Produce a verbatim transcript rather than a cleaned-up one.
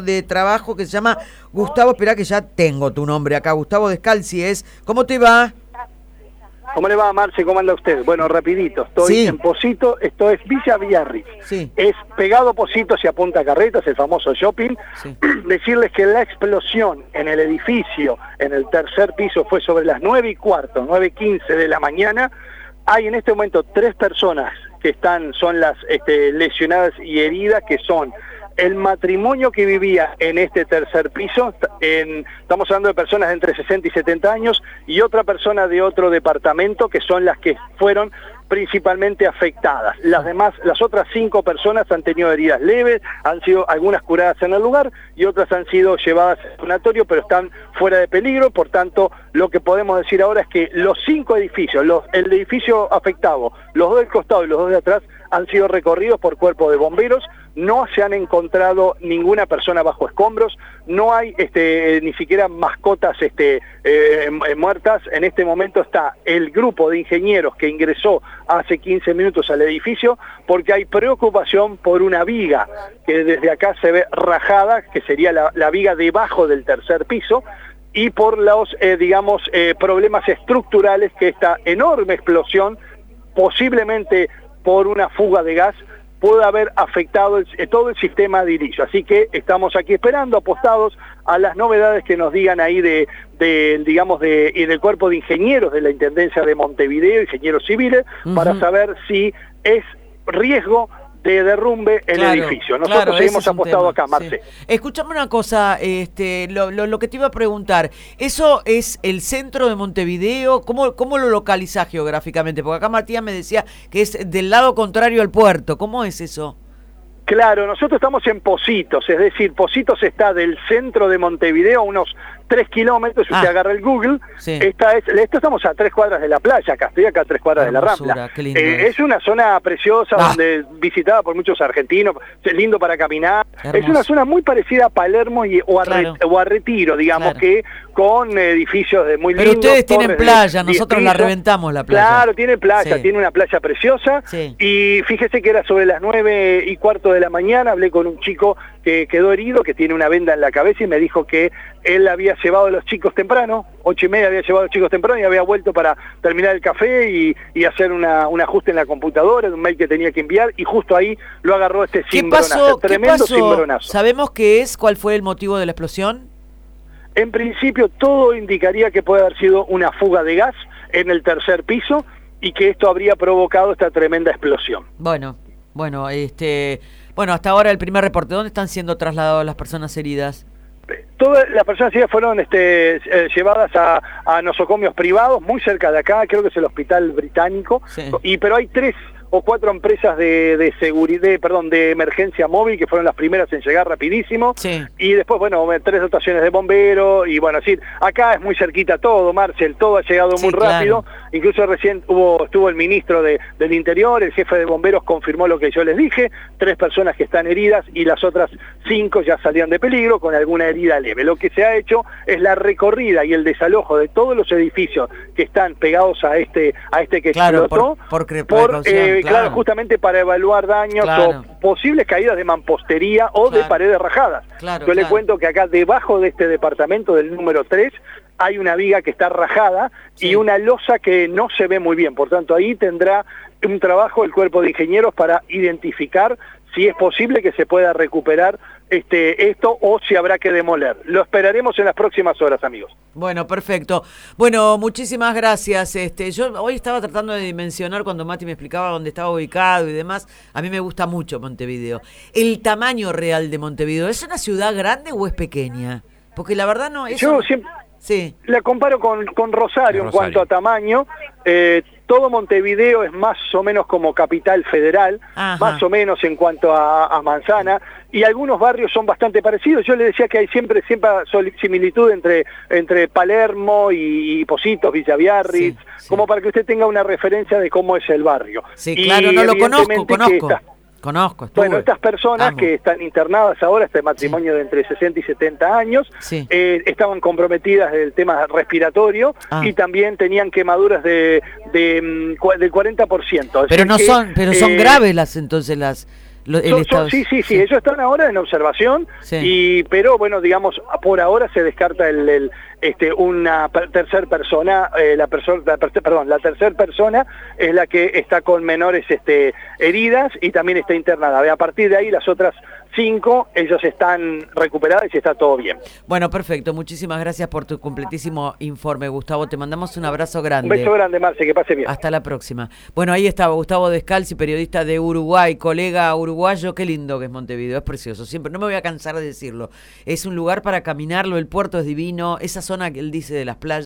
de trabajo que se llama Gustavo, esperá que ya tengo tu nombre acá, Gustavo Descalzi es. ¿Cómo te va? ¿Cómo le va, Marce? ¿Cómo anda usted? Bueno, rapidito, estoy sí. en Posito, esto es Villa Biarritz. Sí. Es pegado Posito hacia Punta Carretas, el famoso shopping. Sí. Decirles que la explosión en el edificio, en el tercer piso, fue sobre las nueve y cuarto, nueve y quince de la mañana. Hay en este momento tres personas que están, son las este, lesionadas y heridas, que son el matrimonio que vivía en este tercer piso, en, estamos hablando de personas de entre sesenta y setenta años, y otra persona de otro departamento, que son las que fueron principalmente afectadas. Las demás, las otras cinco personas han tenido heridas leves, han sido algunas curadas en el lugar y otras han sido llevadas al sanatorio, pero están fuera de peligro. Por tanto, lo que podemos decir ahora es que los cinco edificios, los, el edificio afectado, los dos del costado y los dos de atrás, han sido recorridos por cuerpos de bomberos. No se han encontrado ninguna persona bajo escombros, no hay este, ni siquiera mascotas este, eh, muertas. En este momento está el grupo de ingenieros que ingresó hace quince minutos al edificio, porque hay preocupación por una viga que desde acá se ve rajada, que sería la, la viga debajo del tercer piso, y por los, eh, digamos, eh, problemas estructurales que esta enorme explosión, posiblemente por una fuga de gas, puede haber afectado el, todo el sistema de inicio. Así que estamos aquí esperando, apostados a las novedades que nos digan ahí de, de digamos, de, y del cuerpo de ingenieros de la Intendencia de Montevideo, ingenieros civiles, uh-huh, para saber si es riesgo de derrumbe el claro, edificio. Nosotros claro, seguimos es apostados acá, Marce. Sí. Escuchame una cosa, este, lo, lo, lo que te iba a preguntar, ¿eso es el centro de Montevideo? ¿Cómo, cómo lo localizás geográficamente? Porque acá Matías me decía que es del lado contrario al puerto. ¿Cómo es eso? Claro, nosotros estamos en Positos, es decir, Positos está del centro de Montevideo a unos tres kilómetros, si ah, usted agarra el Google, sí, esta es, esto estamos a tres cuadras de la playa, acá estoy acá a tres cuadras hermosura, de la Rambla. Eh, es. es una zona preciosa, ah, donde visitada por muchos argentinos, es lindo para caminar, hermoso. Es una zona muy parecida a Palermo y, o, a claro, Re, o a Retiro, digamos, claro, que con edificios de muy lindos. Pero ustedes tienen playa, de, nosotros la reventamos la playa. Claro, tiene playa, sí, tiene una playa preciosa, sí, y fíjese que era sobre las nueve y cuarto de la mañana, hablé con un chico que quedó herido, que tiene una venda en la cabeza, y me dijo que él había llevado a los chicos temprano, ocho y media había llevado a los chicos temprano y había vuelto para terminar el café y, y hacer una, un ajuste en la computadora, de un mail que tenía que enviar, y justo ahí lo agarró este cimbronazo, tremendo cimbronazo. ¿Sabemos qué es? ¿Cuál fue el motivo de la explosión? En principio todo indicaría que puede haber sido una fuga de gas en el tercer piso y que esto habría provocado esta tremenda explosión. Bueno, bueno, este... Bueno, hasta ahora el primer reporte. ¿Dónde están siendo trasladadas las personas heridas? Todas las personas heridas fueron este, eh, llevadas a, a nosocomios privados, muy cerca de acá, creo que es el Hospital Británico, sí, y pero hay tres o cuatro empresas de, de seguridad, perdón, de emergencia móvil, que fueron las primeras en llegar rapidísimo, sí, y después, bueno, tres dotaciones de bomberos, y bueno, así, acá es muy cerquita todo, Marcel, todo ha llegado sí, muy rápido, claro, incluso recién hubo, estuvo el ministro de, del Interior, el jefe de bomberos confirmó lo que yo les dije, tres personas que están heridas, y las otras cinco ya salían de peligro, con alguna herida leve. Lo que se ha hecho es la recorrida y el desalojo de todos los edificios que están pegados a este, a este que claro, explotó, por, por, por eh, Claro. claro, justamente para evaluar daños, claro, o posibles caídas de mampostería o claro, de paredes rajadas. Claro, Yo claro. le cuento que acá debajo de este departamento del número tres hay una viga que está rajada, sí, y una losa que no se ve muy bien. Por tanto, ahí tendrá un trabajo el cuerpo de ingenieros para identificar si es posible que se pueda recuperar este esto o si habrá que demoler. Lo esperaremos en las próximas horas, amigos. Bueno, perfecto. Bueno, muchísimas gracias. Este, yo hoy estaba tratando de dimensionar cuando Mati me explicaba dónde estaba ubicado y demás. A mí me gusta mucho Montevideo. El tamaño real de Montevideo, ¿es una ciudad grande o es pequeña? Porque la verdad no es... Yo siempre sí, la comparo con, con Rosario, Rosario en cuanto a tamaño. Eh, todo Montevideo es más o menos como capital federal, ajá, más o menos en cuanto a, a manzana, y algunos barrios son bastante parecidos. Yo le decía que hay siempre siempre similitud entre, entre Palermo y, y Positos, Villa Biarritz, sí, sí, como para que usted tenga una referencia de cómo es el barrio. Sí, claro, y no lo conozco, conozco. Esta, Conozco, estuve. Bueno, estas personas Amo. que están internadas ahora, este matrimonio sí, de entre sesenta y setenta años, sí, eh, estaban comprometidas del tema respiratorio, ah, y también tenían quemaduras de, de, de del cuarenta por ciento. Pero no que, son, pero son eh, graves las entonces las Lo, el Son- estado... son- sí, sí, sí, ellos están ahora en observación, Sí. y pero bueno, digamos, por ahora se descarta el, el, este, una per- tercer persona, eh, la persona, la per- perdón, la tercer persona es la que está con menores este, heridas y también está internada. A partir de ahí las otras cinco, ellos están recuperadas y está todo bien. Bueno, perfecto. Muchísimas gracias por tu completísimo informe, Gustavo. Te mandamos un abrazo grande. Un beso grande, Marce, que pase bien. Hasta la próxima. Bueno, ahí estaba Gustavo Descalzi, periodista de Uruguay, colega uruguayo. Qué lindo que es Montevideo, es precioso. Siempre, no me voy a cansar de decirlo. Es un lugar para caminarlo, el puerto es divino, esa zona que él dice de las playas.